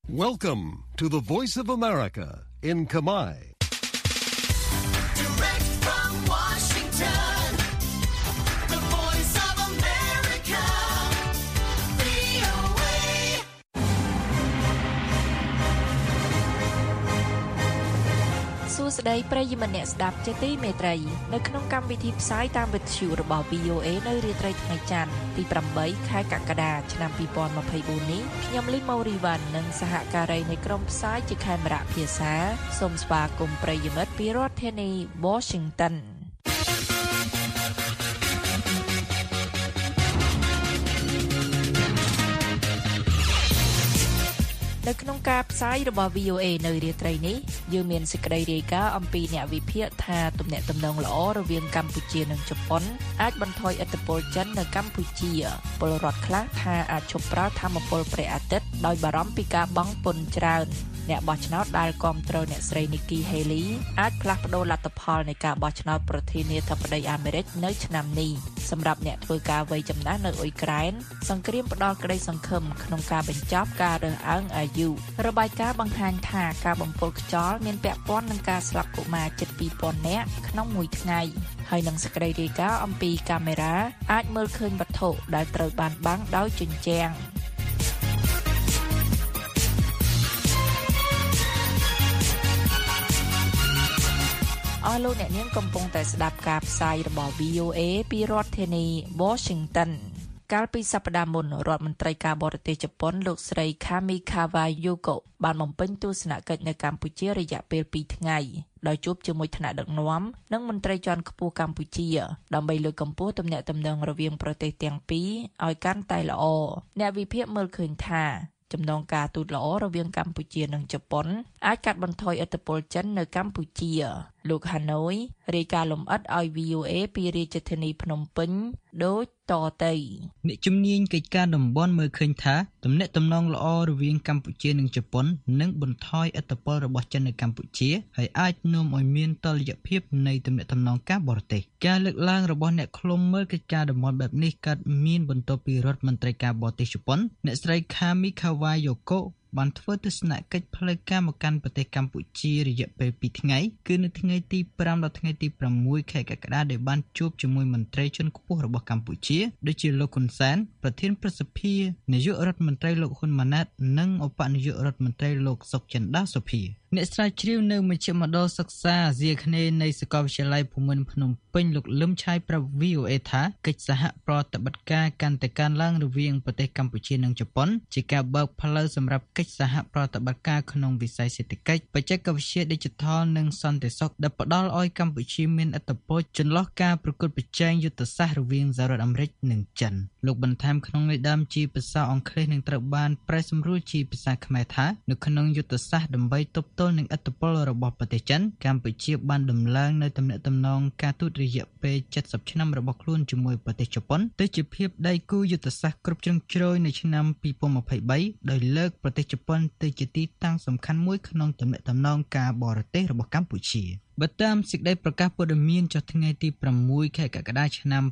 Welcome to the Voice of America in Kamai. Direct from Washington, the Voice of America, VOA. សួស្តីប្រិយមិត្តអ្នកស្ដាប់ជាទីមេត្រីនៅក្នុងកម្មវិធីផ្សាយតាមវិទ្យុរបស់ VOA នៅរាត្រីថ្ងៃច័ន្ទទី8ខែកក្កដាឆ្នាំ2024នេះខ្ញុំលីម៉ូរីវ៉ាន់និងសហការីនៃក្រុមផ្សាយជាខេមរៈភាសាសូមស្វាគមន៍ប្រិយមិត្តពីរដ្ឋធានី Washingtonនៅក្នុងការផ្សាយរបស់ VOA នៅរាត្រីនេះយើងមានសេចក្តីរាយការណ៍អំពីអ្នកវិភាគថាទំនាក់ទំនងល្អរវាងកម្ពុជានិងជប៉ុនអាចបន្ថយឥទ្ធិពលចិននៅកម្ពុជាពលរដ្ឋខ្លះថាអាចឈប់ប្រើថាមពលព្រះអាទិត្យដោយបារម្ភពីការបង់ពន្ធច្រើនអ្នកបោះឆ្នោតដែលគាំទ្រអ្នកស្រី Nikki Haley អាចផ្លាស់ប្តូរលទ្ធផលនៃការបោះឆ្នោតប្រធានាធិបតីអាមេរិកនៅឆ្នាំនេះសម្រាប់អ្នកធ្វើការវ័យចំណាស់នៅអ៊ុយក្រែនសង្គ្រាមផ្ដល់ក្តីសង្ឃឹមក្នុងការបញ្ចប់ការរើសអើងអាយុរបាយការណ៍បង្ហាញថាការបំពុលខ្យល់មានពាក់ព័ន្ធនឹងការស្លាប់កុមារជិត 2000 នាក់ក្នុងមួយថ្ងៃហើយនឹងសេចក្តីរាយការណ៍អំពីកាមេរ៉ាអាចមើលឃើញវត្ថុដែលត្រូវបានបាំងដោយជញ្ជាំងអស់លោកអ្នកនាងកំពុងតែស្ដាប់ការផ្សាយរបស់ VOA ពីរដ្ឋធានី Washington កាលពីសប្តាហ៍មុនរដ្ឋមន្ត្រីការបរទេសជប៉ុនលោកស្រី Kamikawa Yuko បានបំពេញទស្សនកិច្ចនៅកម្ពុជារយៈពេល2ថ្ងៃដោយជួបជាមួយថ្នាក់ដឹកនាំនិងមន្ត្រីជាន់ខ្ពស់កម្ពុជាដើម្បីលើកកម្ពស់ទំនាក់ទំនងរវាងប្រទេសទាំងពីរឲ្យកាន់តែល្អអ្នកវិភាគមើលឃើញថាចំណងការទូតល្អរវាងកម្ពុជានិងជប៉ុនអាចកាត់បន្ថយឥទ្ធិពលចិននៅកម្ពុជាលោក Hanoi រាយការណ៍លម្អិតឲ្យ VOA ពីរាជធានីភ្នំពេញដូចតទៅអ្នកជំនាញកិច្ចការតំបន់មើលឃើញថាទំនាក់ទំនងល្អរវាងកម្ពុជានិងជប៉ុននឹងបន្ថយឥទ្ធិពលរបស់ចិននៅកម្ពុជាហើយអាចនាំឲ្យមានតុល្យភាពនៃទំនាក់ទំនងការបរទេសការលើកឡើងរបស់អ្នកឃ្លាំមើលកិច្ចការតំបន់បែបនេះកើតមានបន្ទាប់ពីរដ្ឋមន្ត្រីការបរទេសជប៉ុនអ្នកស្រី Kamikawa Yukoបានធ្វើទស្សនកិច្ចផ្លូវការមកកាន់ប្រទេសកម្ពុជារយៈពេល2ថ្ងៃគឺនៅថ្ងៃទី5ដល់ថ្ងៃទី6ខែកក្កដាដែលបានជួបជាមួយមន្ត្រីជាន់ខ្ពស់របស់កម្ពុជាដូចជាលោកហ៊ុនសែនប្រធានប្រសិទ្ធិនាយករដ្ឋមន្ត្រីលោកហ៊ុនម៉ាណែតនិងឧបនាយករដ្ឋមន្ត្រីលោកសុកចិន្តាសុភាអ្នកស្រាវជ្រាវនៅមជ្ឈមណ្ឌលសិក្សាអាស៊ីអាគ្នេយ៍នៃសាកលវិទ្យាល័យភូមិន្ទភ្នំពេញលោកលឹមឆៃប្រាប់ VOA ថាកិច្ចសហប្រតិបត្តិការកាន់តែកើនឡើងរវាងប្រទេសកម្ពុជានិងជប៉ុនជាការបើកផ្លូវសម្រាប់កិច្ចសហប្រតិបត្តិការក្នុងវិស័យសេដ្ឋកិច្ចបច្ចេកវិទ្យា Digital និងសន្តិសុខដែលផ្ដល់ឲ្យកម្ពុជាមានឥទ្ធិពលចន្លោះការប្រកួតប្រជែងយុទ្ធសាស្ត្ររវាងសហរដ្ឋអាមេរិកនិងចិនលោកបន្ថែមក្នុងន័យដើមជាភាសាអង់គ្លេសនឹងត្រូវបានប្រែសម្រួលជាភាសាខ្មែរថានៅក្នុងយុទ្ធសាស្ត្រដើម្បីទប់ទល់នឹងឥទ្ធិពលរបស់ប្រទេសចិនកម្ពុជាបានដំឡើងនៅទំនាក់ទំនងការទូតរយៈពេល70ឆ្នាំរបស់ខ្លួនជាមួយប្រទេសជប៉ុនទៅជាភាពដៃគូយុទ្ធសាស្ត្រគ្រប់ជ្រុងជ្រោយនៅឆ្នាំ2023ដោយលើកប្រទេសជប៉ុនទៅជាទីតាំងសំខាន់មួយក្នុងទំនាក់ទំនងការបរទេសរបស់កម្ពុជាបើតាមសេចក្តីប្រកាសព័ត៌មានចុះថ្ងៃទី6ខែកក្កដាឆ្នាំ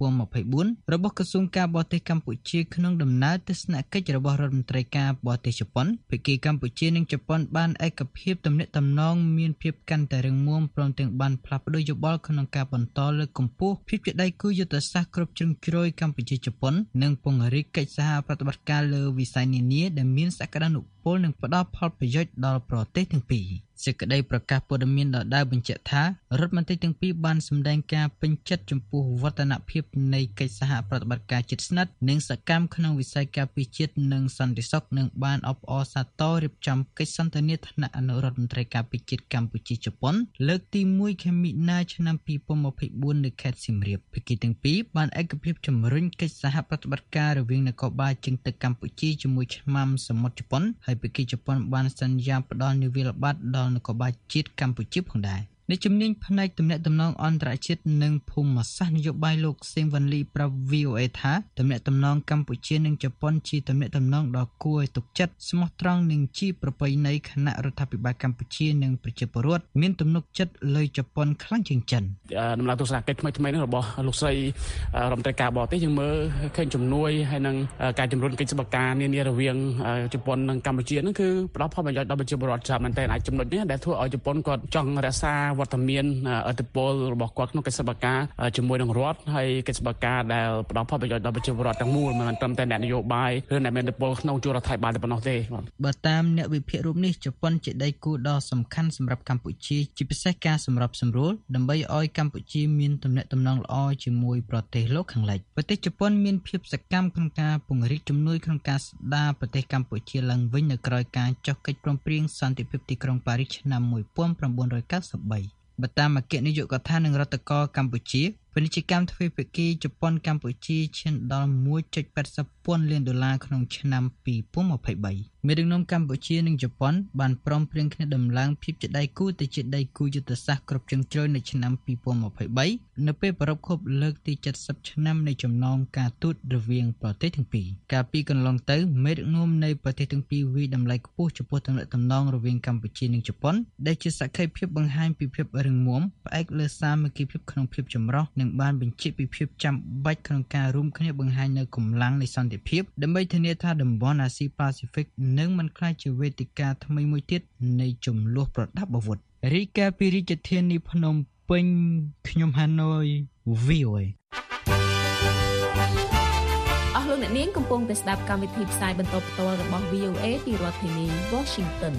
2024របស់ក្រសួងការបរទេសកម្ពុជាក្នុងដំណើរទស្សនកិច្ចរបស់រដ្ឋមន្ត្រីការបរទេសជប៉ុនភាគីកម្ពុជានិងជប៉ុនបានឯកភាពទំនាក់ទំនងមានភាពកាន់តែរឹងមាំព្រមទាំងបានផ្លាស់ប្តូរយោបល់ក្នុងការបន្តលើកកម្ពស់ភាពជាដៃគូយុទ្ធសាស្ត្រគ្រប់ជ្រុងជ្រោយកម្ពុជាជប៉ុននិងពង្រីកកិច្ចសហប្រតិបត្តិការលើវិស័យនានាដែលមានសក្តានុពលនិងផ្ដល់ផលប្រយោជន៍ដល់ប្រទេសទាំងពីរសេចក្តីប្រកាសព័ត៌មានដដែលបញ្ជាក់ថារដ្ឋមន្ត្រីទាំងពីរបានសម្ដែងការពេញចិត្តចំពោះវឌ្ឍនភាពនៃកិច្ចសហប្រតិបត្តិការជិតស្និទ្ធនិងសកម្មក្នុងវិស័យការពារជាតិនិងសន្តិសុខនិងបានអបអរសាទររៀបចំកិច្ចសន្ទនាថ្នាក់អនុរដ្ឋមន្ត្រីការពារជាតិកម្ពុជាជប៉ុនលើកទី1ខែមីនាឆ្នាំ2024នៅខេត្តសៀមរាបភាគីទាំងពីរបានឯកភាពជំរុញកិច្ចសហប្រតិបត្តិការរវាងនគរបាលជើងទឹកកម្ពុជាជាមួយឆ្មាំសមុទ្រជប៉ុនហើយភាគីជប៉ុនបានសន្យាផ្ដល់នវានុបត្តិដល់នគរបាលជាតិកម្ពុជាផងដែរ នអ្នកជំនាញផ្នែកទំនាក់ទំនងអន្តរជាតិនិងភូមិសាស្ត្រនយោបាយលោកសេងវ៉ាន់លីប្រាប់ VOA ថាទំនាក់ទំនងកម្ពុជានិងជប៉ុនជាទំនាក់ទំនងដ៏គួរឲ្យទុកចិត្តស្មោះត្រង់និងជាប្រពៃណីគណៈរដ្ឋាភិបាលកម្ពុជានិងប្រជាពលរដ្ឋមានទំនុកចិត្តលើជប៉ុនខ្លាំងជាងចិនដំណើរទស្សនកិច្ចថ្មីៗនេះរបស់លោកស្រីរដ្ឋមន្ត្រីការបរទេសយើងមើលឃើញជំនួយហើយនឹងការជំរុញកិច្ចសហការនានារវាងជប៉ុននិងកម្ពុជាហ្នឹងគឺផ្ដល់ផលប្រយោជន៍ដល់ប្រជាពលរដ្ឋច្រើនមែនទែនអាចចំណុចនេះដែលធ្វើឲ្យជប៉ុនគាត់ចង់រក្សាវត្តមានឥទ្ធិពលរបស់គាត់ក្នុងកិច្ចសហការជាមួយនឹងរដ្ឋហើយកិច្ចសហការដែលផ្ដល់ផលប្រយោជន៍ដល់ប្រជាពលរដ្ឋទាំងមូលមិនត្រឹមតែអ្នកនយោបាយឬអ្នកមានឥទ្ធិពលក្នុងជួររដ្ឋាភិបាលតែប៉ុណ្ណោះទេបើតាមអ្នកវិភាគរូបនេះជប៉ុនជាដៃគូដ៏សំខាន់សម្រាប់កម្ពុជាជាពិសេសការសម្របសម្រួលដើម្បីឲ្យកម្ពុជាមានទំនាក់ទំនងល្អជាមួយប្រទេសលោកខាងលិចប្រទេសជប៉ុនមានភាពសកម្មក្នុងការពង្រីកជំនួយក្នុងការស្ដារប្រទេសកម្ពុជាឡើងវិញនៅក្រោយការចុះកិច្ចព្រមព្រៀងសន្តិភាពទីក្រុងប៉ារីសឆ្នាំ1993បើតាមអគ្គនាយកដ្ឋាននឹងរដ្ឋកោកម្ពុជាពាណិជ្ជកម្មទ្វេភាគីជប៉ុនកម្ពុជាឈានដល់ $1.80 ពាន់លានក្នុងឆ្នាំ2023មេដឹកនាំកម្ពុជានិងជប៉ុនបានព្រមព្រៀងគ្នាដំឡើងភាពជាដៃគូទៅជាដៃគូយុទ្ធសាស្ត្រគ្រប់ជ្រុងជ្រោយនៅឆ្នាំ2023នៅពេលប្រារព្ធខួបលើកទី70ឆ្នាំនៃចំណងការទូតរវាងប្រទេសទាំងពីរកាលពីកន្លងទៅមេដឹកនាំនៃប្រទេសទាំងពីរវិយតម្លៃខ្ពស់ចំពោះទំនាក់ទំនងរវាងកម្ពុជានិងជប៉ុនដែលជាសក្ខីភាពបង្ហាញពីភាពរឹងមាំផ្អែកលើសាមគ្គីភាពក្នុងភាពចម្រុះនិងបានបញ្ជាក់ពីភាពចាំបាច់ក្នុងការរួមគ្នាបង្ហាញនូវកម្លាំងនៃសន្តិភាពដើម្បីធានាថាតំបន់អាស៊ីប៉ាស៊ីហ្វិកនឹងមិនក្លាយជាវេទិកាថ្មីមួយទៀតនៃជម្លោះប្រដាប់អាវុធរីកាពីរាជធានីភ្នំពេញខ្ញុំហាណូយ VOA អស់លោកអ្នកនាងកំពុងតែស្ដាប់កម្មវិធីផ្សាយបន្តផ្ទាល់របស់ VOA ពីរដ្ឋធានី Washington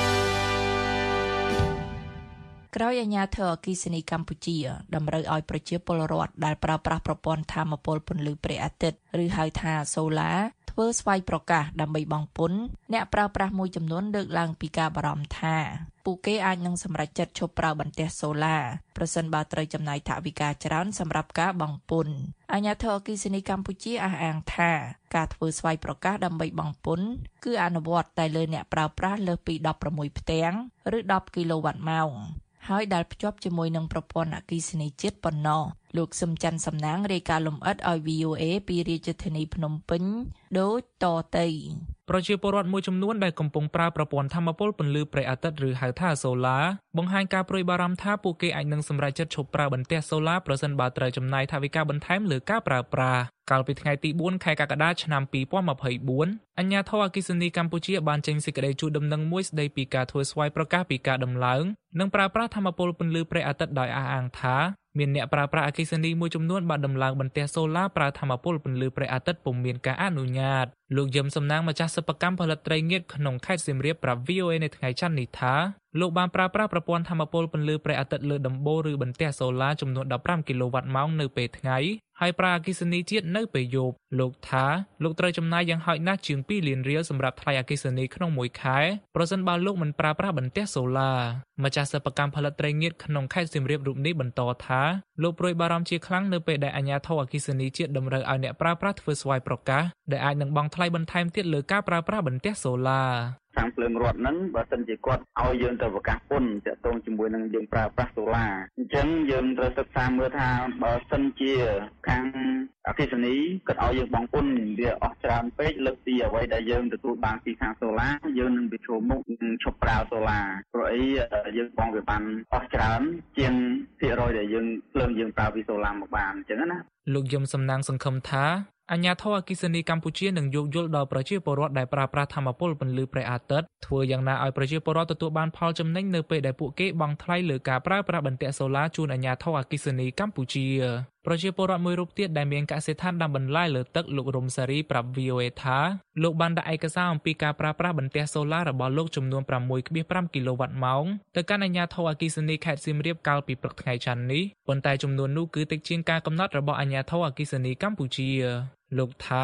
ក្រោយអាជ្ញាធរអគ្គិសនីកម្ពុជាតម្រូវឲ្យប្រជាពលរដ្ឋដែលប្រើប្រាស់ប្រព័ន្ធថាមពលពន្លឺព្រះអាទិត្យឬហៅថាសូឡាធ្វើស្វ័យប្រកាសដើម្បីបង់ពន្ធអ្នកប្រើប្រាស់មួយចំនួនលើកឡើងពីការបារម្ភថាពួកគេអាចនឹងសម្រេចចិត្តឈប់ប្រើបន្ទះសូឡាប្រសិនបើត្រូវចំណាយថវិកាច្រើនសម្រាប់ការបង់ពន្ធអាជ្ញាធរអគ្គិសនីកម្ពុជាអះអាងថាការធ្វើស្វ័យប្រកាសដើម្បីបង់ពន្ធគឺអនុវត្តតែលើអ្នកប្រើប្រាស់លើសពី16ផ្ទាំងឬ10គីឡូវ៉ាត់ម៉ោងហើយដែលភ្ជាប់ជាមួយនឹងប្រព័ន្ធអគ្គិសនីជាតិប៉ុណ្ណោះលោកសឹមច័ន្ទសំណាងរាយការណ៍លម្អិតឲ្យ VOA ពីរាជធានីភ្នំពេញដូចតទៅប្រជាពលរដ្ឋមួយចំនួនដែលកំពុងប្រើប្រព័ន្ធថាមពលពន្លឺព្រះអាទិត្យឬហៅថាសូឡាបង្ហាញការព្រួយបារម្ភថាពួកគេអាចនឹងសម្រេចចិត្តឈប់ប្រើបន្ទះសូឡាប្រសិនបើត្រូវចំណាយថវិកាបន្ថែមលើការប្រើប្រាស់កាលពីថ្ងៃទី4ខែកក្កដាឆ្នាំ2024អាជ្ញាធរអគ្គិសនីកម្ពុជាបានចេញសេចក្តីជូនដំណឹងមួយស្តីពីការធ្វើស្វ័យប្រកាសពីការដំឡើងនិងប្រើប្រាស់ថាមពលពន្លឺព្រះអាទិត្យដោយអះអាងថាមានអ្នកប្រើប្រាស់អគ្គិសនីមួយចំនួនបានដំឡើងបន្ទះសូឡាប្រើថាមពលពន្លឺព្រះអាទិត្យពុំមានការអនុញ្ញាតលោកយឹមសំណាងម្ចាស់សិប្បកម្មផលិតត្រីងៀតក្នុងខេត្តសៀមរាបប្រាប់ VOA នៅថ្ងៃច័ន្ទនេះថាលោកបានប្រើប្រាស់ប្រព័ន្ធថាមពលពន្លឺព្រះអាទិត្យលើដំបូលឬបន្ទះសូឡាចំនួន15គីឡូវ៉ាត់ម៉ោងនៅពេលថ្ងៃហើយប្រើអគ្គិសនីជាតិនៅពេលយប់លោកថាលោកត្រូវចំណាយយ៉ាងហោចណាស់ជាង2លានរៀលសម្រាប់ថ្លៃអគ្គិសនីក្នុងមួយខែប្រសិនបើលោកមិនប្រើប្រាស់បន្ទះសូឡាម្ចាស់សិប្បកម្មផលិតត្រីងៀតក្នុងខេត្តសៀមរាបរូបនេះបន្តថាលោកព្រួយបារម្ភជាខ្លាំងនៅពេលដែលអាជ្ញាធរអគ្គិសនីជាតិតម្រូវឲ្យអ្នកប្រើប្រាស់ធ្វើស្វ័យប្រកាសដែលអាចនឹងបង់ថ្លៃបន្ថែមទៀតលើការប្រើប្រាស់បន្ទះសូឡាខាងភ្លើងរដ្ឋហ្នឹងបើសិនជាគាត់ឲ្យយើងទៅប្រកាសពន្ធទាក់ទងជាមួយនឹងយើងប្រើប្រាស់សូឡាអញ្ចឹងយើងត្រូវសិក្សាមើលថាបើសិនជាខាងអគ្គិសនីគាត់ឲ្យយើងបង់ពន្ធវាអស់ច្រើនពេកលើសពីអ្វីដែលយើងទទួលបានពីខាងសូឡាយើងនឹងប្រឈមមុខនឹងឈប់ប្រើសូឡាព្រោះអីយើងបង់វាបានអស់ច្រើនជាងភាគរយដែលយើងភ្លើងយើងប្រើពីសូឡាមកបានអញ្ចឹងណាលោកយឹមសំណាងសង្ឃឹមថាអាជ្ញាធរអគ្គិសនីកម្ពុជានឹងយោគយល់ដល់ប្រជាពលរដ្ឋដែលប្រើប្រាស់ថាមពលពន្លឺព្រះអាទិត្យធ្វើយ៉ាងណាឲ្យប្រជាពលរដ្ឋទទួលបានផលចំណេញនៅពេលដែលពួកគេបង់ថ្លៃលើការប្រើប្រាស់បន្ទះសូឡាជូនអាជ្ញាធរអគ្គិសនីកម្ពុជាប្រជាពលរដ្ឋមួយរូបទៀតដែលមានកសិដ្ឋានដាំបន្លែលើទឹកលោករំសារីប្រាប់ VOA ថាលោកបានដាក់ឯកសារអំពីការប្រើប្រាស់បន្ទះសូឡារបស់លោកចំនួន 6.5 គីឡូវ៉ាត់ម៉ោងទៅកាន់អាជ្ញាធរអគ្គិសនីខេត្តសៀមរាបកាលពីព្រឹកថ្ងៃច័ន្ទនេះប៉ុន្តែចំនួននោះគឺតិចជាងការកំណត់របស់អាជ្ញាធរអគ្គិសនីកម្ពុជាលោកថា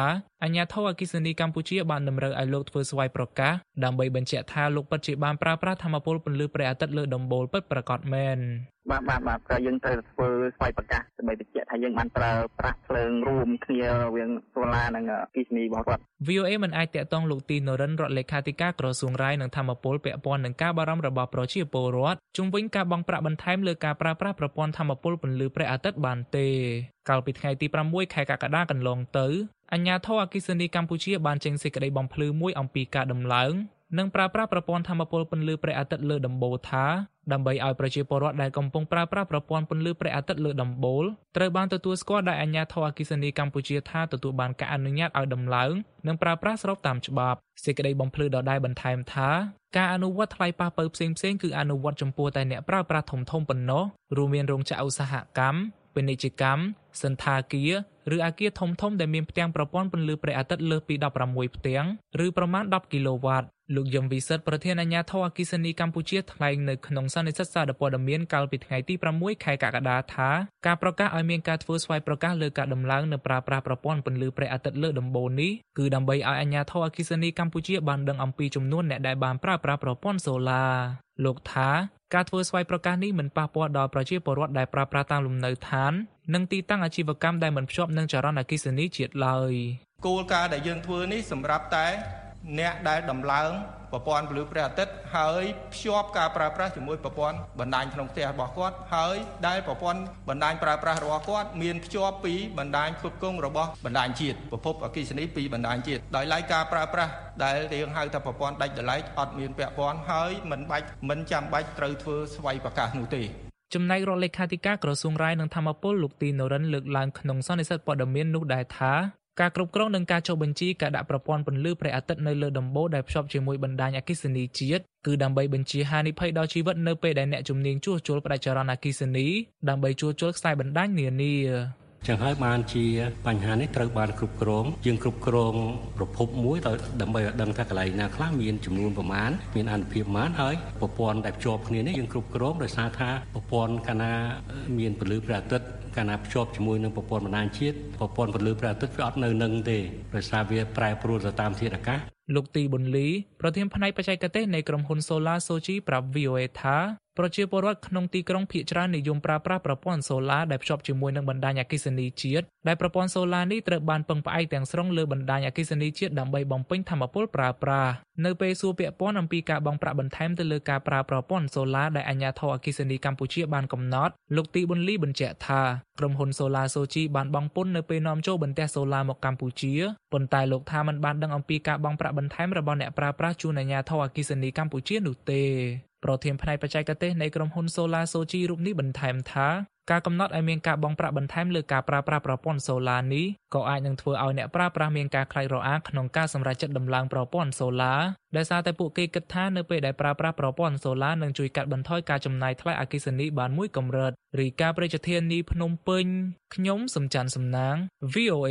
អាជ្ញាធរអគ្គិសនីកម្ពុជាបានតម្រូវឲ្យលោកធ្វើស្វ័យប្រកាសដើម្បីបញ្ជាក់ថាលោកពិតជាបានប្រើប្រាស់ថាមពលពន្លឺព្រះអាទិត្យលើដំបូលពិតប្រាកដមែនបាទក៏យើងត្រូវធ្វើស្វ័យប្រកាសដើម្បីបញ្ជាក់ថាយើងបានប្រើប្រាស់ភ្លើងរួមគ្នារវាងសូឡានិងអគ្គិសនីរបស់រដ្ឋ VOA មិនអាចតាក់ទងលោកទីនរិនរដ្ឋលេខាធិការក្រសួងរាយនឹងថាមពលពាក់ព័ន្ធនឹងការបារម្ភរបស់ប្រជាពលរដ្ឋជុំវិញការបង់ប្រាក់បន្ថែមលើការប្រើប្រាស់ប្រព័ន្ធថាមពលពន្លឺព្រះអាទិត្យបានទេកាលពីថ្ងៃទី6ខែកក្កដាកន្លងទៅអាជ្ញាធរអគ្គិសនីកម្ពុជាបានចេញសេចក្តីបំភ្លឺមួយអំពីការដំឡើងនិងប្រើប្រាស់ប្រព័ន្ធថាមពលពន្លឺព្រះអាទិត្យលើដំបូលថាដើម្បីឲ្យប្រជាពលរដ្ឋដែលកំពុងប្រើប្រាស់ប្រព័ន្ធពន្លឺព្រះអាទិត្យលើដំបូលត្រូវបានទទួលស្គាល់ដោយអាជ្ញាធរអគ្គិសនីកម្ពុជាថាទទួលបានការអនុញ្ញាតឲ្យដំឡើងនិងប្រើប្រាស់ស្របតាមច្បាប់សេចក្តីបំភ្លឺដដែលបន្ថែមថាការអនុវត្តថ្លៃប៉ះពៅផ្សេងៗគឺអនុវត្តចំពោះតែអ្នកប្រើប្រាស់ធំៗប៉ុណ្ណោះរួមមានរោងចក្រឧស្សាហកម្មពាណិជ្ជកម្មសន្តាគារឬអគារធំៗដែលមានផ្ទាំងប្រព័ន្ធពន្លឺព្រះអាទិត្យលើសពី16ផ្ទាំងឬប្រមាណ10គីឡូវ៉ាត់លោកយឹមវិសិទ្ធប្រធានអាជ្ញាធរអគ្គិសនីកម្ពុជាថ្លែងនៅក្នុងសន្និសីទសារព័ត៌មានកាលពីថ្ងៃទី6ខែកក្កដាថាការប្រកាសឲ្យមានការធ្វើស្វ័យប្រកាសលើការដំឡើងនៅប្រើប្រាស់ប្រព័ន្ធពន្លឺព្រះអាទិត្យលើដំបូលនេះគឺដើម្បីឲ្យអាជ្ញាធរអគ្គិសនីកម្ពុជាបានដឹងអំពីចំនួនអ្នកដែលបានប្រើប្រាស់ប្រព័ន្ធសូឡាលោកថាការធ្វើស្វ័យប្រកាសនេះមិនប៉ះពាល់ដល់ប្រជាពលរដ្ឋដែលប្រើប្រាស់តាមលំនៅឋាននិងទីតាំងអាជីវកម្មដែលមិនភ្ជាប់នឹងចរន្តអគ្គិសនីជាតិឡើយគោលការណ៍ដែលយើងធ្វើនេះសម្រាប់តែអ្នកដែលដំឡើងប្រព័ន្ធពន្លឺព្រះអាទិត្យហើយភ្ជាប់ការប្រើប្រាស់ជាមួយប្រព័ន្ធបណ្ដាញក្នុងផ្ទះរបស់គាត់ហើយដែលប្រព័ន្ធបណ្ដាញប្រើប្រាស់របស់គាត់មានភ្ជាប់ពីបណ្ដាញផ្គត់ផ្គង់របស់បណ្ដាញជាតិប្រភពអគ្គិសនីពីបណ្ដាញជាតិដោយឡែកការប្រើប្រាស់ដែលយើងហៅថាប្រព័ន្ធដាច់ដោយឡែកអត់មានពាក់ព័ន្ធហើយមិនចាំបាច់ត្រូវធ្វើស្វ័យប្រកាសនោះទេចំណែករដ្ឋលេខាធិការក្រសួងរាយនឹងធម្មពលលោកទីនរិនលើកឡើងក្នុងសន្និសីទព័ត៌មាននោះដែរថាការគ្រប់គ្រងនិងការចុះបញ្ជីការដាក់ប្រព័ន្ធពន្លឺព្រះអាទិត្យនៅលើដំបូលដែលភ្ជាប់ជាមួយបណ្ដាញអគ្គិសនីជាតិគឺដើម្បីបញ្ជាហានិភ័យដល់ជីវិតនៅពេលដែលអ្នកជំនាញជួសជុលផ្ដាច់ចរន្តអគ្គិសនីដើម្បីជួសជុលខ្សែបណ្ដាញនានាចឹងហើយបានជាបញ្ហានេះត្រូវបានគ្រប់គ្រងយើងគ្រប់គ្រងប្រភពមួយដើម្បីឲ្យដឹងថាកន្លែងណាខ្លះមានចំនួនប្រមាណមានអានុភាពប្រមាណហើយប្រព័ន្ធដែលភ្ជាប់គ្នានេះយើងគ្រប់គ្រងដោយសារថាប្រព័ន្ធកាលណាមានពន្លឺព្រះអាទិត្យកាលណាភ្ជាប់ជាមួយនឹងប្រព័ន្ធបណ្ដាញជាតិប្រព័ន្ធពន្លឺព្រះអាទិត្យវាអត់នៅនឹងទេដោយសារវាប្រែប្រួលទៅតាមធាតុអាកាសលោកទីប៊ុនលីប្រធានផ្នែកបច្ចេកទេសនៃក្រុមហ៊ុន Solar Sochi ប្រាប់ VOA ថាប្រជាពលរដ្ឋក្នុងទីក្រុងភាគច្រើននិយមប្រើប្រាស់ប្រព័ន្ធសូឡាដែលភ្ជាប់ជាមួយនឹងបណ្ដាញអគ្គិសនីជាតិដែលប្រព័ន្ធសូឡានេះត្រូវបានពឹងផ្អែកទាំងស្រុងលើបណ្ដាញអគ្គិសនីជាតិដើម្បីបំពេញថាមពលប្រើប្រាស់នៅពេលសួរពាក់ព័ន្ធអំពីការបង់ប្រាក់បន្ថែមទៅលើការប្រើប្រព័ន្ធសូឡាដែលអាជ្ញាធរអគ្គិសនីកម្ពុជាបានកំណត់លោកទីប៊ុនលីបញ្ជាក់ថាក្រុមហ៊ុន Solar Sochi បានបង់ពន្ធនៅពេលនាំចូលបន្ទះសូឡាមកកម្ពុជាប៉ុន្តែលោកថាមិនបានដឹងអំពីការបង់ប្រាក់បន្ថែមរបស់អ្នកប្រើប្រាស់ជូនអាជ្ញាធរអគ្គិសនីកម្ពុជានោះទេប្រធានផ្នែកបច្ចេកទេសនៃក្រុមហ៊ុន Solar Sochi រូបនេះបន្ថែមថាការកំណត់ឲ្យមានការបង់ប្រាក់បន្ថែមលើការប្រើប្រាស់ប្រព័ន្ធសូឡានេះក៏អាចនឹងធ្វើឲ្យអ្នកប្រើប្រាស់មានការខ្លាចរអាក្នុងការសម្រេចចិត្តដំឡើងប្រព័ន្ធសូឡាដោយសារតែពួកគេគិតថានៅពេលដែលប្រើប្រាស់ប្រព័ន្ធសូឡានឹងជួយកាត់បន្ថយការចំណាយថ្លៃអគ្គិសនីបានមួយកម្រិតរីកាប្រជាធានីភ្នំពេញខ្ញុំសំច័ន្ទសំណាង VOA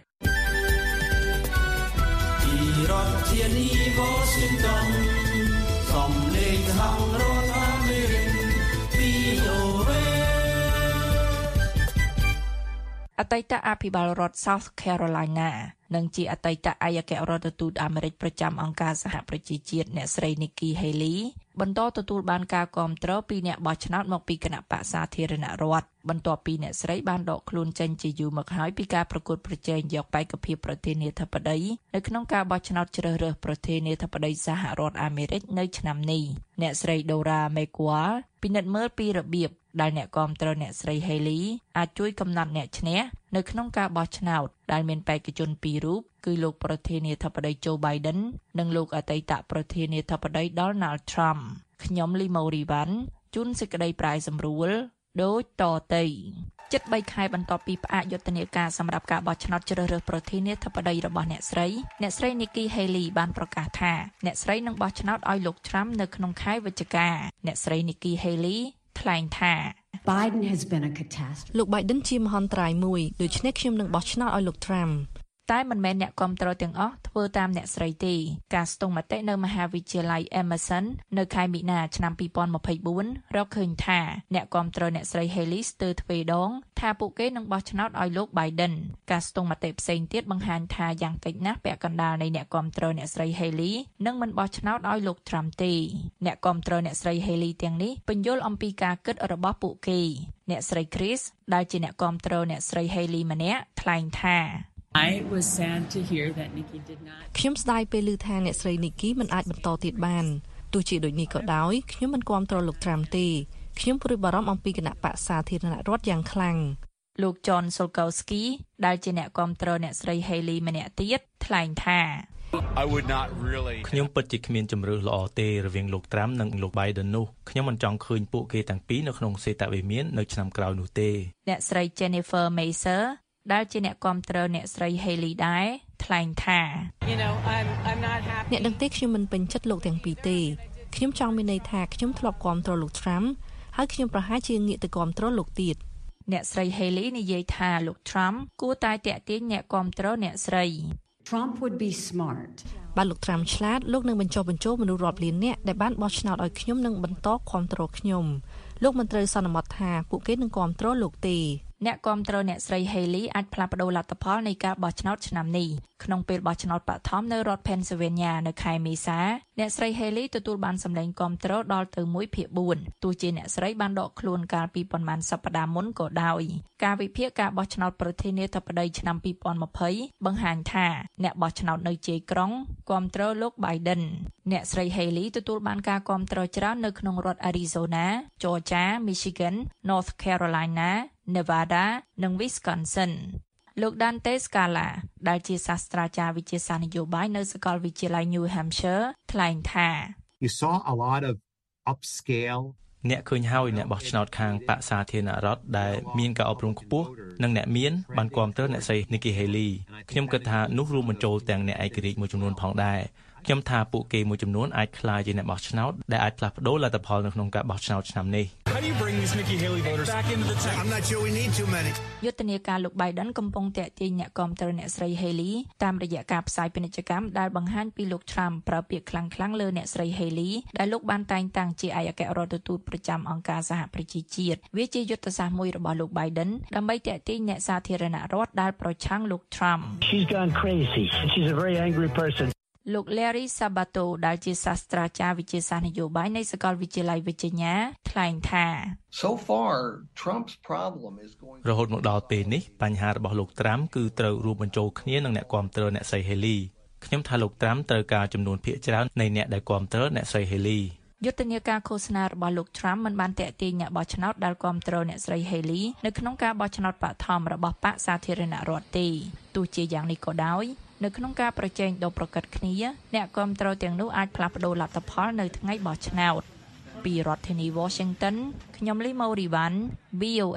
ពីរដ្ឋធានី Washington សំឡេងហៅរដ្ឋអាមេរិក VOA អតីតអភិបាលរដ្ឋ South Carolina និងជាអតីតឯកអគ្គរដ្ឋទូតអាមេរិកប្រចាំអង្គការសហប្រជាជាតិអ្នកស្រី Nikki Haley បន្តទទួលបានការគាំទ្រពីអ្នកបោះឆ្នោតមកពីគណៈបក្សសាធារណរដ្ឋបន្ទាប់ពីអ្នកស្រីបានដកខ្លួនចេញជាយូរមកហើយពីការប្រកួតប្រជែងយកបេក្ខភាពប្រធានាធិបតីនៅក្នុងការបោះឆ្នោតជ្រើសរើសប្រធានាធិបតីសហរដ្ឋអាមេរិកនៅឆ្នាំនេះអ្នកស្រី Dora McGuire ពិនិត្យមើលពីរបៀបដែលអ្នកគាំទ្រអ្នកស្រី Haley អាចជួយកំណត់អ្នកឈ្នះនៅក្នុងការបោះឆ្នោតដែលមានបេក្ខជនពីររូបគឺលោកប្រធានាធិបតី Joe Biden និងលោកអតីតប្រធានាធិបតី Donald Trump ខ្ញុំលីម៉ូរីវ៉ាន់ជូនសេចក្តីប្រាយសម្រួលដូចតទៅជិត3ខែបន្ទាប់ពីផ្អាកយុទ្ធនាការសម្រាប់ការបោះឆ្នោតជ្រើសរើសប្រធានាធិបតីរបស់អ្នកស្រី Nikki Haley បានប្រកាសថាអ្នកស្រីនឹងបោះឆ្នោតឲ្យលោក Trump នៅក្នុងខែវិច្ឆិកាអ្នកស្រី Nikki Haley ថ្លែងថា Biden has been a catastrophe លោក Biden ជាមហន្តរាយមួយដូច្នេះខ្ញុំនឹងបោះឆ្នោតឲ្យលោក Trump តែមិនមែនអ្នកគាំទ្រទាំងអស់ធ្វើតាមអ្នកស្រីទេការស្ទង់មតិនៅមហាវិទ្យាល័យ Emerson នៅខែមីនាឆ្នាំ2024រកឃើញថាអ្នកគាំទ្រអ្នកស្រី Haley ស្ទើរទ្វេដងថាពួកគេនឹងបោះឆ្នោតឲ្យលោក Biden ការស្ទង់មតិផ្សេងទៀតបង្ហាញថាយ៉ាងតិចណាស់ពាក់កណ្ដាលនៃអ្នកគាំទ្រអ្នកស្រី Haley នឹងមិនបោះឆ្នោតឲ្យលោក Trump ទេអ្នកគាំទ្រអ្នកស្រី Haley ទាំងនេះពន្យល់អំពីការគិតរបស់ពួកគេអ្នកស្រី Chris ដែលជាអ្នកគាំទ្រអ្នកស្រី Haley ម្នាក់ថ្លែងថា I was sad to hear that Nikki did not ខ្ញុំស្ដាយពេលឮថាអ្នកស្រី Nikki មិនអាចបន្តទៀតបានទោះជាដូចនេះក៏ដោយខ្ញុំមិនគាំទ្រលោក Trump ទេខ្ញុំព្រួយបារម្ភអំពីគណៈបក្សសាធារណរដ្ឋយ៉ាងខ្លាំងលោក John Solkowski ដែលជាអ្នកគាំទ្រអ្នកស្រី Haley ម្នាក់ទៀតថ្លែងថាខ្ញុំពិតជាគ្មានជំរឿសល្អទេរវាងលោក Trump និងលោក Biden នោះខ្ញុំមិនចង់ឃើញពួកគេទាំងពីរនៅក្នុងសេតវិមាននៅឆ្នាំក្រោយនោះទេអ្នកស្រី Jennifer Maser ដែលជាអ្នកគាំទ្រអ្នកស្រី Haley ដែរថ្លែងថាអ្នកដឹងទេខ្ញុំមិនពេញចិត្តលោកទាំងពីរទេខ្ញុំចង់មានន័យថាខ្ញុំធ្លាប់គាំទ្រលោក Trump ហើយខ្ញុំប្រហែលជាងាកទៅគាំទ្រលោកទៀតអ្នកស្រី Haley និយាយថាលោក Trump គួរតែតាក់ទាញអ្នកគាំទ្រអ្នកស្រី Trump would be smart បើលោក Trump ឆ្លាតលោកនឹងបញ្ចុះបញ្ចូលមនុស្សរាប់លាននាក់ដែលបានបោះឆ្នោតឲ្យខ្ញុំនឹងបន្តគាំទ្រខ្ញុំលោកមិនត្រូវសន្មតថាពួកគេនឹងគាំទ្រលោកទេអ្នកគាំទ្រអ្នកស្រី Haley អាចផ្លាស់ប្តូរលទ្ធផលនៃការបោះឆ្នោតឆ្នាំនេះក្នុងពេលបោះឆ្នោតបឋមនៅរដ្ឋ Pennsylvania នៅខែមេសាអ្នកស្រី Haley ទទួលបានសម្លេងគាំទ្រដល់ទៅ 1/4 ទោះជាអ្នកស្រីបានដកខ្លួនកាលពីប៉ុន្មានសប្តាហ៍មុនក៏ដោយការវិភាគការបោះឆ្នោតប្រធានាធិបតីឆ្នាំ2020បង្ហាញថាអ្នកបោះឆ្នោតនៅជ័យក្រុងគាំទ្រលោក Biden អ្នកស្រី Haley ទទួលបានការគាំទ្រច្រើននៅក្នុងរដ្ឋ Arizona, Georgia, Michigan, North Carolina, Nevada និង Wisconsin លោក Dante Scala ដែលជាសាស្ត្រាចារ្យវិទ្យាសាស្ត្រនយោបាយនៅសាកលវិទ្យាល័យ New Hampshire ថ្លែងថា You saw a lot of upscale អ្នកឃើញហើយអ្នកបោះឆ្នោតខាងបក្សសាធារណរដ្ឋដែលមានការអប់រំខ្ពស់និងអ្នកមានបានគាំទ្រអ្នកស្រី Nikki Haley ខ្ញុំគិតថានោះរួមបញ្ចូលទាំងអ្នកឯករាជ្យមួយចំនួនផងដែរខ្ញុំថាពួកគេមួយចំនួនអាចក្លាយជាអ្នកបោះឆ្នោតដែលអាចផ្លាស់ប្ដូរលទ្ធផលនៅក្នុងការបោះឆ្នោតឆ្នាំនេះយុទ្ធនាការលោក Biden កំពុងតាក់ទាញអ្នកគាំទ្រអ្នកស្រី Haley តាមរយៈការផ្សាយពាណិជ្ជកម្មដែលបង្ហាញពីលោក Trump ប្រើពាក្យខ្លាំងៗលើអ្នកស្រី Haley ដែលលោកបានតែងតាំងជាឯកអគ្គរដ្ឋទូតប្រចាំអង្គការសហប្រជាជាតិវាជាយុទ្ធសាស្ត្រមួយរបស់លោក Biden ដើម្បីតាក់ទាញអ្នកសាធារណរដ្ឋដែលប្រឆាំងលោក Trump She's gone crazy. She's a very angry person. លោក Larry Sabato ដែលជាសាស្ត្រាចារ្យវិទ្យាសាស្ត្រនយោបាយនៃសាកលវិទ្យាល័យ Virginia ថ្លែងថា So far Trump's problem is going រហូតមកដល់ពេលនេះបញ្ហារបស់លោក Trump គឺត្រូវរួមបញ្ចូលគ្នានឹងអ្នកគាំទ្រអ្នកស្រី Haley ខ្ញុំថាលោក Trump ត្រូវការចំនួនភាគច្រើននៃអ្នកដែលគាំទ្រអ្នកស្រី Haley យុទ្ធនាការឃោសនារបស់លោក Trump មិនបានតាក់ទាញអ្នកបោះឆ្នោតដែលគាំទ្រអ្នកស្រី Haley នៅក្នុងការបោះឆ្នោតបឋមរបស់បក្សសាធារណរដ្ឋទេទោះជាយ៉ាងនេះក៏ដោយនៅក្នុងការប្រជែងដ៏ប្រកបគ្នាអ្នកគាំទ្រទាំងនោះអាចផ្លាស់ប្ដូរលទ្ធផលនៅថ្ងៃបោះឆ្នោតពីរដ្ឋធានី Washington ខ្ញុំលីម៉ូរីវ៉ាន់ VOA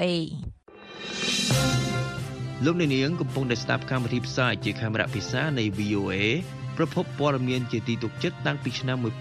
លោកអ្នកនាងកំពុងតែស្ដាប់កម្មវិធីផ្សាយជាខេមរៈភាសានៃ VOA ប្រភពព័ត៌មានជាទីទុកចិត្តតាំងពីឆ្នាំ1955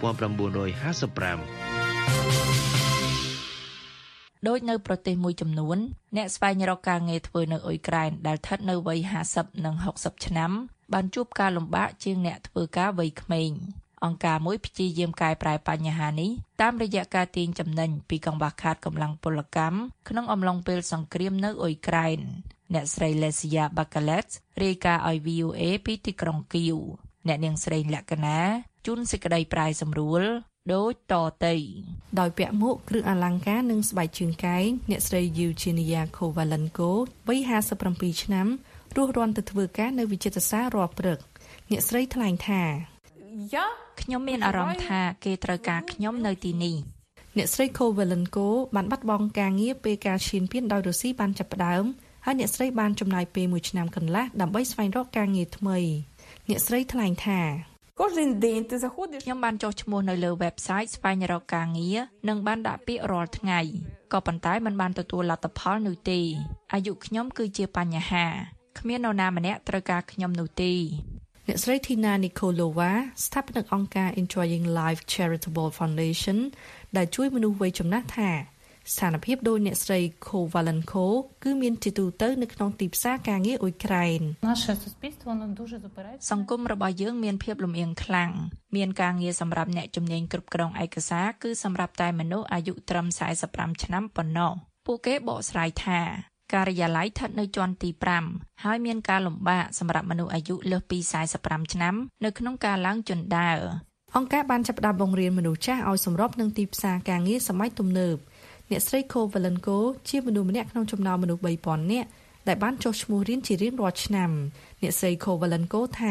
ដោយនៅប្រទេសមួយចំនួនអ្នកស្វែងរកការងារធ្វើនៅអ៊ុយក្រែនដែលស្ថិតនៅវ័យ50និង60ឆ្នាំបានជួបការលំបាកជាងអ្នកធ្វើការវ័យក្មេងអង្គការមួយព្យាយាមកែប្រែបញ្ហានេះតាមរយៈការទាញចំណេញពីកង្វះខាតកម្លាំងពលកម្មក្នុងអំឡុងពេលសង្គ្រាមនៅអ៊ុយក្រែនអ្នកស្រី Lesia Bakalet រាយការណ៍ឲ្យ VOA ពីទីក្រុងគីវអ្នកនាងស្រីលក្ខណាជួនសេចក្តីប្រែសម្រួលដូចតទៅដោយពាក់មួកគ្រឿងអលង្ការនិងស្បែកជើងកែងអ្នកស្រី Eugenia Kovalenko វ័យ57ឆ្នាំរស់រាន់ទៅធ្វើការនៅវិចិត្រសាលរាល់ព្រឹកអ្នកស្រីថ្លែងថាខ្ញុំមានអារម្មណ៍ថាគេត្រូវការខ្ញុំនៅទីនេះអ្នកស្រី Kovalenko បានបាត់បង់ការងារពេលការឈានពានដោយរុស្ស៊ីបានចាប់ផ្ដើមហើយអ្នកស្រីបានចំណាយពេល1ឆ្នាំកន្លះដើម្បីស្វែងរកការងារថ្មីអ្នកស្រីថ្លែងថាខ្ញុំបានចុះឈ្មោះនៅលើ website ស្វែងរកការងារនិងបានដាក់ពាក្យរាល់ថ្ងៃក៏ប៉ុន្តែមិនបានទទួលលទ្ធផលនោះទេអាយុខ្ញុំគឺជាបញ្ហាគ្មាននរណាម្នាក់ត្រូវការខ្ញុំនោះទេអ្នកស្រី Tina Nikolova ស្ថាបនិកអង្គការ Enjoying Life Charitable Foundation ដែលជួយមនុស្សវ័យចំណាស់ថាស្ថានភាពដោយអ្នកស្រី Kovalenko គឺមានជាទូទៅនៅក្នុងទីផ្សារការងារអ៊ុយក្រែនសង្គមរបស់យើងមានភាពលំអៀងខ្លាំងមានការងារសម្រាប់អ្នកជំនាញគ្រប់គ្រងឯកសារគឺសម្រាប់តែមនុស្សអាយុត្រឹម45ឆ្នាំប៉ុណ្ណោះពួកគេបកស្រាយថាការិយាល័យស្ថិតនៅជាន់ទី5ហើយមានការលំបាកសម្រាប់មនុស្សអាយុលើសពី45ឆ្នាំនៅក្នុងការឡើងជណ្ដើរអង្គការបានចាប់ផ្ដើមបង្រៀនមនុស្សចាស់ឲ្យសម្របនឹងទីផ្សារការងារសម័យទំនើបអ្នកស្រី Kovalenko ជាមនុស្សម្នាក់ក្នុងចំណោមមនុស្ស 3,000 នាក់ដែលបានចុះឈ្មោះរៀនជារៀងរាល់ឆ្នាំអ្នកស្រី Kovalenko ថា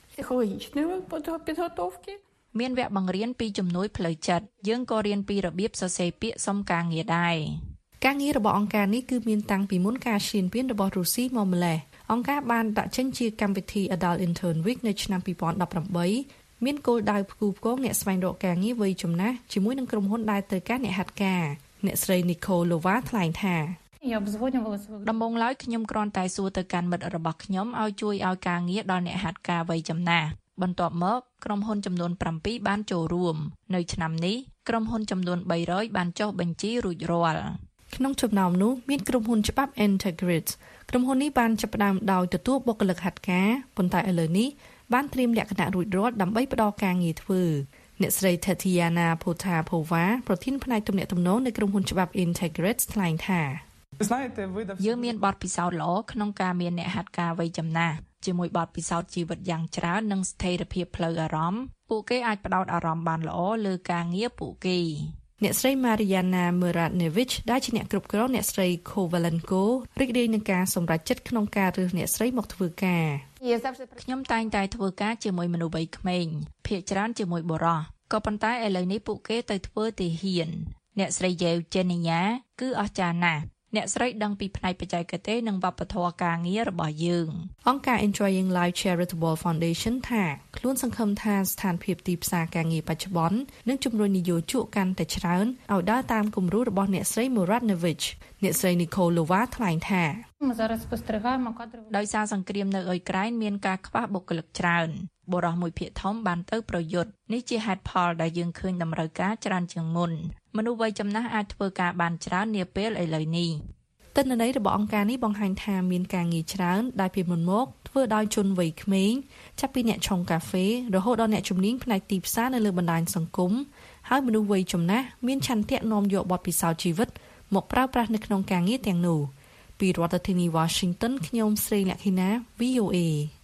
មានវគ្គបង្រៀនពីជំនួយផ្លូវចិត្តយើងក៏រៀនពីរបៀបសរសេរពាក្យសុំការងារដែរការងាររបស់អង្គការនេះគឺមានតាំងពីមុនការឈ្លានពានរបស់រុស្ស៊ីមកម្លេះអង្គការបានដាក់ចេញជាកម្មវិធី Adult Intern Week នៅឆ្នាំ2018មានគោលដៅផ្គូផ្គងអ្នកស្វែងរកការងារវ័យចំណាស់ជាមួយនឹងក្រុមហ៊ុនដែលត្រូវការអ្នកហាត់ការអ្នកស្រី Nikolova ថ្លែងថាដំបូងឡើយខ្ញុំគ្រាន់តែសួរទៅកាន់មិត្តរបស់ខ្ញុំឲ្យជួយឲ្យការងារដល់អ្នកហាត់ការវ័យចំណាស់បន្ទាប់មកក្រុមហ៊ុនចំនួន7បានចូលរួមនៅឆ្នាំនេះក្រុមហ៊ុនចំនួន300បានចុះបញ្ជីរួចរាល់ក្នុងចំណោមនោះមានក្រុមហ៊ុនច្បាប់ Integrit ក្រុមហ៊ុននេះបានចាប់ផ្ដើមដោយទទួលបុគ្គលិកហាត់ការប៉ុន្តែឥឡូវនេះបានត្រៀមលក្ខណៈរួចរាល់ដើម្បីផ្ដល់ការងារធ្វើអ្នកស្រី Tatiana Potapova ប្រធានផ្នែកទំនាក់ទំនងនៃក្រុមហ៊ុនច្បាប់ Integrit ថ្លែងថាយើងមានបទពិសោធន៍ល្អក្នុងការមានអ្នកហាត់ការវ័យចំណាស់ជាមួយបទពិសោធន៍ជីវិតយ៉ាងច្រើននិងស្ថិរភាពផ្លូវអារម្មណ៍ពួកគេអាចផ្ដោតអារម្មណ៍បានល្អលើការងារពួកគេអ្នកស្រី Mariana Muratnevich ដែលជាអ្នកគ្រប់គ្រងអ្នកស្រី Kovalenko រីករាយនឹងការសម្រេចចិត្តក្នុងការរើសអ្នកស្រីមកធ្វើការខ្ញុំតែងតែធ្វើការជាមួយមនុស្សវ័យក្មេងភាគច្រើនជាមួយបុរសក៏ប៉ុន្តែឥឡូវនេះពួកគេទៅធ្វើទាហានអ្នកស្រី Eugenia គឺអស្ចារ្យណាស់អ្នកស្រីដឹងពីផ្នែកបច្ចេកទេសនិងវប្បធម៌ការងាររបស់យើងអង្គការ Enjoying Life Charitable Foundation ថាខ្លួនសង្ឃឹមថាស្ថានភាពទីផ្សារការងារបច្ចុប្បន្ននឹងជំរុញនិយោជកកាន់តែច្រើនឲ្យដើរតាមគំរូរបស់អ្នកស្រី Muratnevich អ្នកស្រី Nikolova ថ្លែងថាដោយសារសង្គ្រាមនៅអ៊ុយក្រែនមានការខ្វះបុគ្គលិកច្រើនបុរសមួយភាគធំបានទៅប្រយុទ្ធនេះជាហេតុផលដែលយើងឃើញតម្រូវការច្រើនជាងមុនមនុស្សវ័យចំណាស់អាចធ្វើការបានច្រើននាពេលឥឡូវនេះទិន្នន័យរបស់អង្គការនេះបង្ហាញថាមានការងារច្រើនដែលពីមុនមកធ្វើដោយជនវ័យក្មេងចាប់ពីអ្នកឆុងកាហ្វេរហូតដល់អ្នកជំនាញផ្នែកទីផ្សារនៅលើបណ្ដាញសង្គមហើយមនុស្សវ័យចំណាស់មានឆន្ទៈនាំយកបទពិសោធន៍ជីវិតមកប្រើប្រាស់នៅក្នុងការងារទាំងនោះពីរដ្ឋធានី Washington ខ្ញុំស្រីលក្ខិណា VOA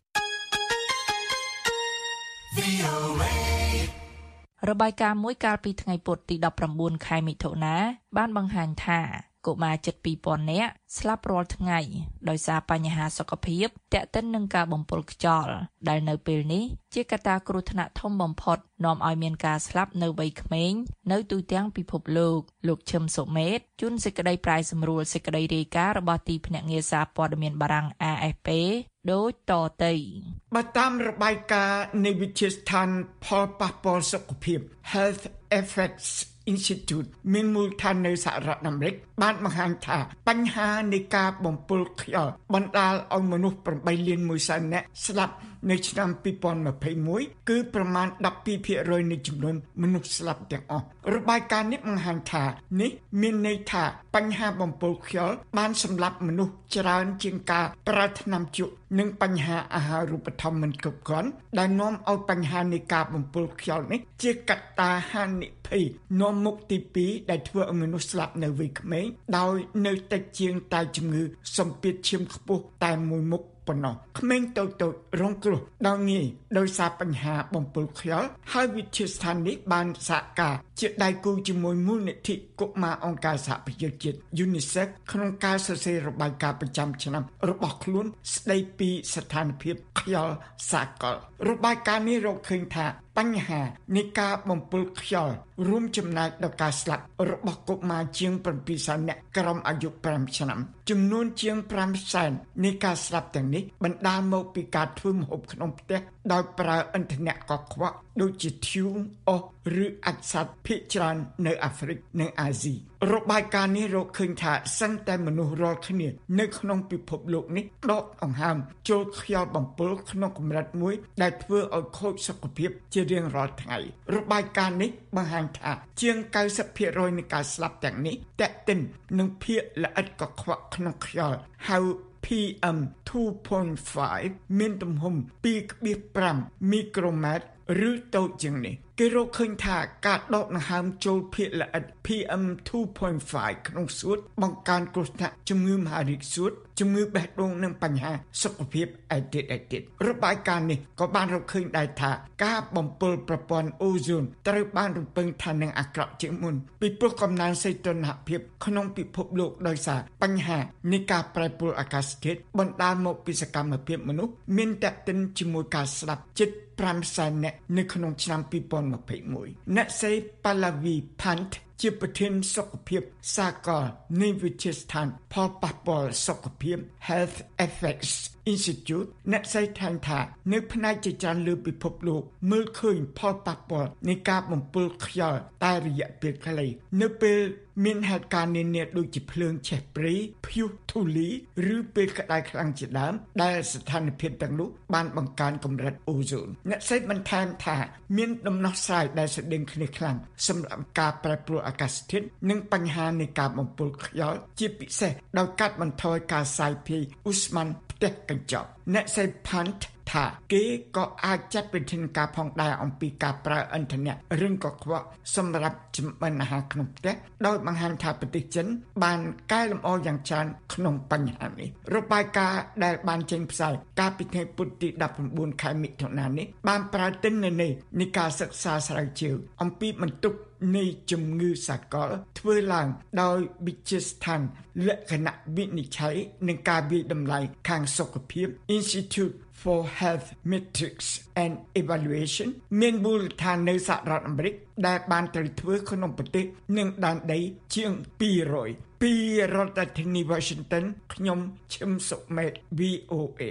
របាយការណ៍មួយកាលពីថ្ងៃពុធទី19ខែមិថុនាបានបង្ហាញថាកុមារជិត 2,000 នាក់ស្លាប់រាល់ថ្ងៃដោយសារបញ្ហាសុខភាពទាក់ទិននឹងការបំពុលខ្យល់ដែលនៅពេលនេះជាកត្តាគ្រោះថ្នាក់ធំបំផុតនាំឲ្យមានការស្លាប់នៅវ័យក្មេងនៅទូទាំងពិភពលោកឈឹមសុមេតជួនសេចក្តីប្រាយសម្រួលសេចក្តីរាយការណ៍របស់ទីភ្នាក់ងារសារព័ត៌មានបារាំង AFP ដូចតទៅបើតាមរបាយការណ៍នៃវិទ្យាស្ថានផលប៉ះពាល់សុខភាព Health Effects Institute មានមូលដ្ឋាននៅសហរដ្ឋអាមេរិកបានបង្ហាញថាបញ្ហានៃការបំពុលខ្យល់បណ្ដាលឲ្យមនុស្ស 8 លាន 1 សែននាក់ស្លាប់នៅឆ្នាំ2021គឺប្រមាណ 12% នៃចំនួនមនុស្សស្លាប់ទាំងអស់របាយការណ៍នេះបង្ហាញថានេះមានន័យថាបញ្ហាបំពុលខ្យល់បានសម្លាប់មនុស្សច្រើនជាងការប្រើថ្នាំជក់និងបញ្ហាអាហារូបត្ថម្ភមិនគ្រប់គ្រាន់ដែលនាំឲ្យបញ្ហានៃការបំពុលខ្យល់នេះជាកត្តាហានិភ័យនាំមុខទី2ដែលធ្វើឲ្យមនុស្សស្លាប់នៅវ័យក្មេងដោយនៅតិចជាងតែជំងឺសម្ពាធឈាមខ្ពស់តែមួយមុខប៉ុណ្ណោះក្មេងតូចៗរងគ្រោះដល់ងាយដោយសារបញ្ហាបំពុលខ្យល់ហើយវិទ្យាស្ថាននេះបានសហការជាដៃគូជាមួយមូលនិធិកុមារអង្គការសហប្រជាជាតិ UNICEF ក្នុងការសរសេររបាយការណ៍ប្រចាំឆ្នាំរបស់ខ្លួនស្ដីពីស្ថានភាពខ្យល់សាកលរបាយការណ៍នេះរកឃើញថាបញ្ហានៃការបំពុលខ្យល់រួមចំណែកដល់ការស្លាប់របស់កុមារជាង 7 សែននាក់ក្រោមអាយុ 5 ឆ្នាំចំនួនជាង 5 សែននៃការស្លាប់ទាំងនេះបណ្ដាលមកពីការធ្វើម្ហូបក្នុងផ្ទះដោយប្រើឥន្ធនៈកខ្វក់ដូចជាធ្យូងអុសឬអាចសត្វភាគច្រើននៅអាហ្វ្រិកនិងអាស៊ីរបាយការណ៍នេះរកឃើញថាសឹងតែមនុស្សរាល់គ្នានៅក្នុងពិភពលោកនេះដកដង្ហើមចូលខ្យល់បំពុលក្នុងកម្រិតមួយដែលធ្វើឲ្យខូចសុខភាពជារៀងរាល់ថ្ងៃរបាយការណ៍នេះបង្ហាញថាជាង 90% នៃការស្លាប់ទាំងនេះតេតិននឹងភាគល្អិតកខ្វក់ក្នុងខ្យល់ហៅPM 2.5 មានទំហំ 2.5 មីក្រូម៉ែត្រឬតូចជាងនេះគេរកឃើញថាការដកដង្ហើមចូលភាគល្អិត PM 2.5 ក្នុងសួតបង្កើនគ្រោះថ្នាក់ជំងឺមហារីកសួតជំងឺបេះដូងនិងបញ្ហាសុខភាពឯទៀតរបាយការណ៍នេះក៏បានរកឃើញដែរថាការបំពុលប្រព័ន្ធអូសូនត្រូវបានរំពឹងថានឹងអាក្រក់ជាងមុនពីព្រោះកំណើនសីតុណ្ហភាពក្នុងពិភពលោកដោយសារបញ្ហានៃការប្រែប្រួលអាកាសធាតុបណ្ដាលមកពីសកម្មភាពមនុស្សមានតេតិនជាមួយការស្លាប់ជិត5សែននាក់នៅក្នុងឆ្នាំ2021អ្នកស្រី Pallavi Pant ជាប្រធានសុខភាពសាកលនៃវិទ្យាស្ថានផលប៉ះពាល់សុខភាព Health Effects Institute អ្នកស្រីថានៅផ្នែកជាច្រើនលើពិភពលោកមើលឃើញផលប៉ះពាល់នៃការបំពុលខ្យល់តែរយៈពេលខ្លីនៅពេលមានហេតុការណ៍នានាដូចជាភ្លើងឆេះព្រៃព្យុះធូលីឬពេលក្តៅខ្លាំងជាដើមដែលស្ថានភាពទាំងនោះបានបង្កើនកម្រិតអូសូនអ្នកស្រីបន្ថែមថាមានដំណោះស្រាយដែលស្តេងគ្នាខ្លាំងសម្រាប់ការប្រែប្រួលអាកាសធាតុនិងបញ្ហានៃការបំពុលខ្យល់ជាពិសេសដោយកាត់បន្ថយការសាយភាយឧស្ម័នផ្ទះកញ្ចក់អ្នកស្រី Pant ថាគេក៏អាចចាត់វិធានការផងដែរអំពីការប្រើឥន្ធនៈរឹងកខ្វក់សម្រាប់ចម្អិនអាហារក្នុងផ្ទះដោយបង្ហាញថាប្រទេសចិនបានកែលម្អយ៉ាងច្រើនក្នុងបញ្ហានេះរបាយការណ៍ដែលបានចេញផ្សាយកាលពីថ្ងៃពុធទី19ខែមិថុនានេះបានប្រើទិន្នន័យនៃការសិក្សាស្រាវជ្រាវអំពីបន្ទុកនៃជំងឺសាកលធ្វើឡើងដោយវិទ្យាស្ថានលក្ខណៈវិនិច្ឆ័យនិងការវិយតម្លៃខាងសុខភាព Institute for Health Metrics and Evaluation មានមូលដ្ឋាននៅសហរដ្ឋអាមេរិកដែលបានត្រូវធ្វើក្នុងប្រទេសនិងដែនដីជាង200ពីរដ្ឋធានី Washington ខ្ញុំឈឹមសុមេត VOA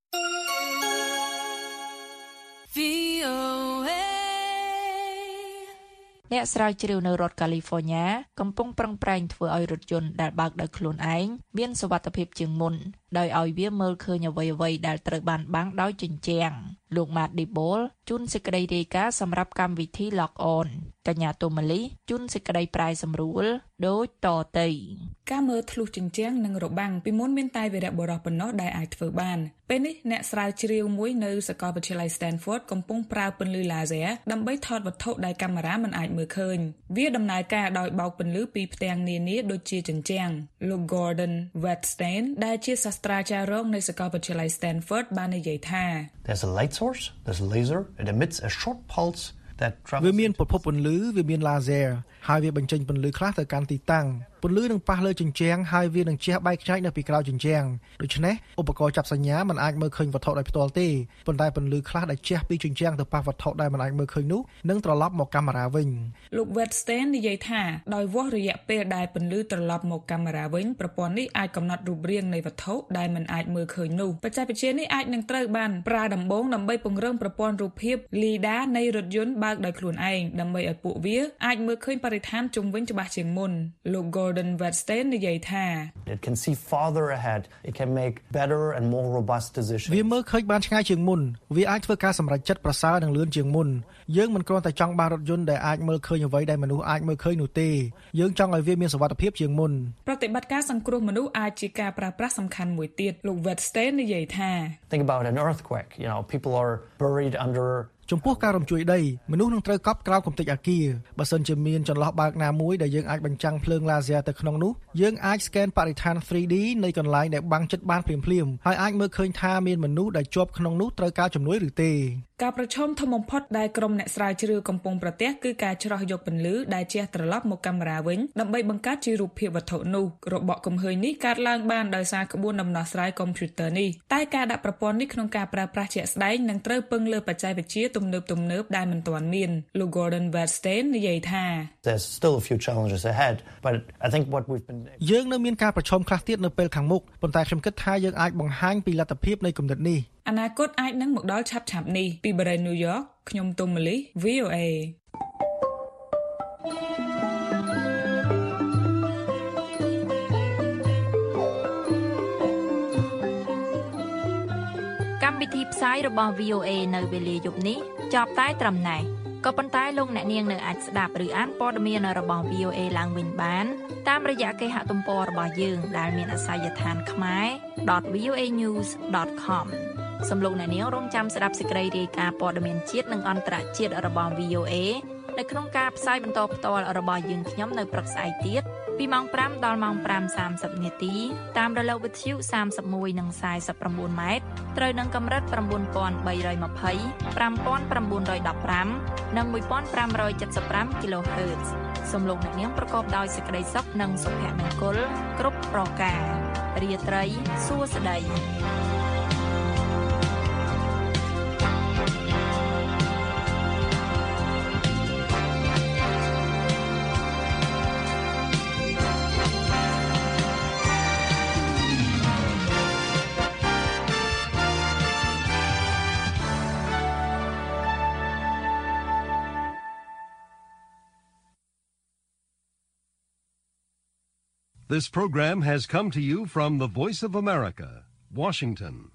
អ្នកស្រាវជ្រាវនៅរដ្ឋកាលីហ្វ័រញ៉ាកំពុងប្រឹងប្រែងធ្វើឲ្យរថយន្តដែលបើកដោយខ្លួនឯងមានសុវត្ថិភាពជាងមុនដោយឲ្យវាមើលឃើញអ្វីៗដែលត្រូវបានបាំងដោយជញ្ជាំងលោក Matt Dibble ជូនសេចក្តីរាយការណ៍សម្រាប់កម្មវិធី Lock On កញ្ញាតូម៉ាលីជូនសេចក្តីប្រាយសម្រួលដូចតទៅការមើលធ្លុះជញ្ជាំងនិងរបាំងពីមុនមានតែវីរៈបុរសប៉ុណ្ណោះដែលអាចធ្វើបានពេលនេះអ្នកស្រាវជ្រាវមួយនៅសាកលវិទ្យាល័យ Stanford កំពុងប្រើពន្លឺ laser ដើម្បីថតវត្ថុដែលកាមេរ៉ាមិនអាចមើលឃើញវាដំណើរការដោយបោកពន្លឺពីផ្ទាំងនានាដូចជាជញ្ជាំងលោក Gordon Wettstein ដែលជាសាស្ត្រាចារ្យរងនៃសាកលវិទ្យាល័យ Stanford បាននិយាយថា There's a light source, there's a laser, it emits a short pulse that travels វាមានប្រភពពន្លឺវាមាន laser ហើយវាបញ្ចេញពន្លឺខ្លះទៅកាន់ទីតាំងពន្លឺនឹងប៉ះលើជញ្ជាំងហើយវានឹងជះបែកខ្ញាច់នៅពីក្រោយជញ្ជាំងដូច្នេះឧបករណ៍ចាប់សញ្ញាមិនអាចមើលឃើញវត្ថុដោយផ្ទាល់ទេប៉ុន្តែពន្លឺខ្លះដែលជះពីជញ្ជាំងទៅប៉ះវត្ថុដែលមិនអាចមើលឃើញនោះនឹងត្រឡប់មកកាមេរ៉ាវិញលោក Wettstein និយាយថាដោយវាស់រយៈពេលដែលពន្លឺត្រឡប់មកកាមេរ៉ាវិញប្រព័ន្ធនេះអាចកំណត់រូបរាងនៃវត្ថុដែលមិនអាចមើលឃើញនោះបច្ចេកវិទ្យានេះអាចនឹងត្រូវបានប្រើដំបូងដើម្បីពង្រឹងប្រព័ន្ធរូបភាព LiDAR នៃរថយន្តបើកដោយខ្លួនឯងដើម្បីឲ្យពួកវាអាចមើលឃើញបរិស្ថានជុំវិញច្បាស់ជាងមុនលោក Gordon Wettstein និយាយថា It can see farther ahead. It can make better and more robust decisions. វាមើលឃើញបានឆ្ងាយជាងមុនវាអាចធ្វើការសម្រេចចិត្តប្រសើរនិងលឿនជាងមុនយើងមិនគ្រាន់តែចង់បានរថយន្តដែលអាចមើលឃើញអ្វីដែលមនុស្សអាចមើលឃើញនោះទេយើងចង់ឲ្យវាមានសុវត្ថិភាពជាងមុនប្រតិបត្តិការសង្គ្រោះមនុស្សអាចជាការប្រើប្រាស់សំខាន់មួយទៀតលោក Wettstein និយាយថា Think about an earthquake. People are buried under ចំពោះការរំជួយដីមនុស្សនឹងត្រូវកប់ក្រោមគំនិតអាគារបើសិនជាមានចន្លោះបើកណាមួយដែលយើងអាចបញ្ចាំងភ្លើង laser ទៅក្នុងនោះយើងអាចស្កេនបរិស្ថាន 3D នៃកន្លែងដែលបាំងជិតបានភ្លាមៗហើយអាចមើលឃើញថាមានមនុស្សដែលជាប់ក្នុងនោះត្រូវការជំនួយឬទេការប្រឈមធំបំផុតដែលក្រុមអ្នកស្រាវជ្រាវកំពុងប្រទះគឺការច្រោះយកពន្លឺដែលជះត្រឡប់មកកាមេរ៉ាវិញដើម្បីបង្កើតជារូបភាពវត្ថុនោះរបបកំហើញនេះកើតឡើងបានដោយសារក្បួនដំណោះស្រាយកុំព្យូទ័រនេះតែការដាក់ប្រព័ន្ធនេះក្នុងការប្រើប្រាស់ជាក់ស្ដែងនឹងត្រូវពឹងលើបច្ចេកវិទ្យាទំនើបដែលមិនទាន់មានលោក Gordon Wedstein និយាយថា There's still a few challenges ahead but I think what we've been យើងនៅមានការប្រឈមខ្លះទៀតនៅពេលខាងមុខប៉ុន្តែខ្ញុំគិតថាយើងអាចបង្ហាញពីលទ្ធភាពនៃគំនិតនេះអនាគតអាចនឹងមកដល់ឆាប់ៗនេះពីបរិយា New York ខ្ញុំទុំម៉ាលី VOA កម្មវិធីផ្សាយរបស់ VOA នៅវេលាយប់នេះចប់តែត្រឹមណេះក៏ប៉ុន្តែលោកអ្នកនាងនៅអាចស្ដាប់ឬអានព័ត៌មានរបស់ VOA ឡើងវិញបានតាមរយៈគេហទំព័ររបស់យើងដែលមានអាសយដ្ឋានខ្មែរ.voanews.com សូមលោកអ្នកនាងរងចាំស្ដាប់សេចក្តីរាយការណ៍ព័ត៌មានជាតិនិងអន្តរជាតិរបស់ VOA នៅក្នុងការផ្សាយបន្តផ្ទាល់របស់យើងខ្ញុំនៅព្រឹកស្អែកទៀតពីម៉ោង 5 ដល់ម៉ោង 5:30 នាទីតាមរលកវិទ្យុ 31 និង 49 ម៉ែត្រត្រូវនឹងកម្រិត 9320 5915 និង 1575 kHz សូមលោកអ្នកនាងប្រកបដោយសេចក្តីសុខនិងសុភមង្គលគ្រប់ប្រការរាត្រីសួស្តី This program has come to you from the Voice of America, Washington.